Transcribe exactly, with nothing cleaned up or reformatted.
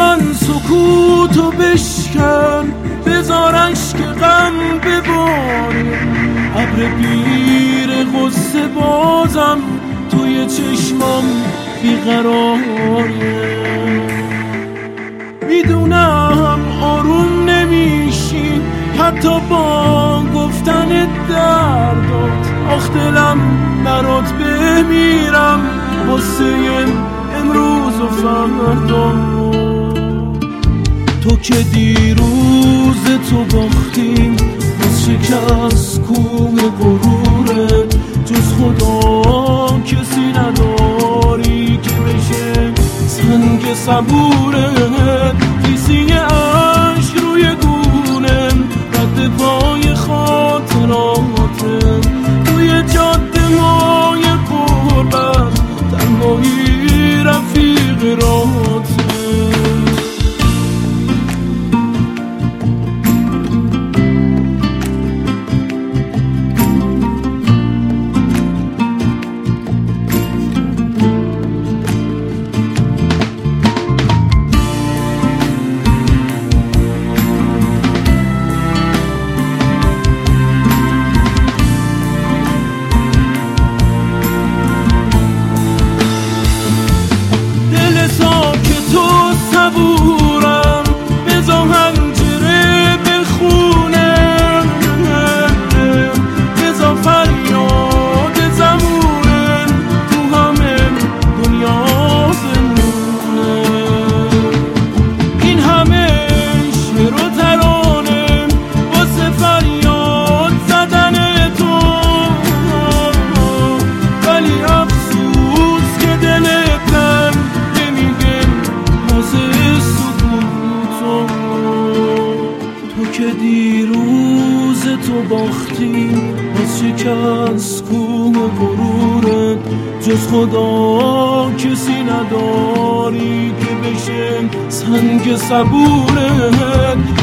من سکوتو بشکن، بذار عشق غم بباره، ابر بیر غصه بازم توی چشمام بیقراره. میدونم آروم نمیشی حتی با گفتن دردات، آخ دلم برات بمیرم واسه امروز و فردا. تو که دیروز تو باختیم باز شکست کوم غروره، جز خدا کسی نداری که بشه سنگ صبوره. ریزی عشق روی گونم رد پای خاطراتم، توی جاده مای قربت تنهایی رفیق راتم. صبورم بذار حنجره بخونم، بذار فریاد زمونم تو همه دنیا بمونه. این همه شعر و ترانه واسه فریاد زدن تو، ولی افسوس که دلتم نمیگه تو که دیروز تو باختی باز شکست کوه غرورت، جز خدا کسی نداری که بشه سنگ صبورت.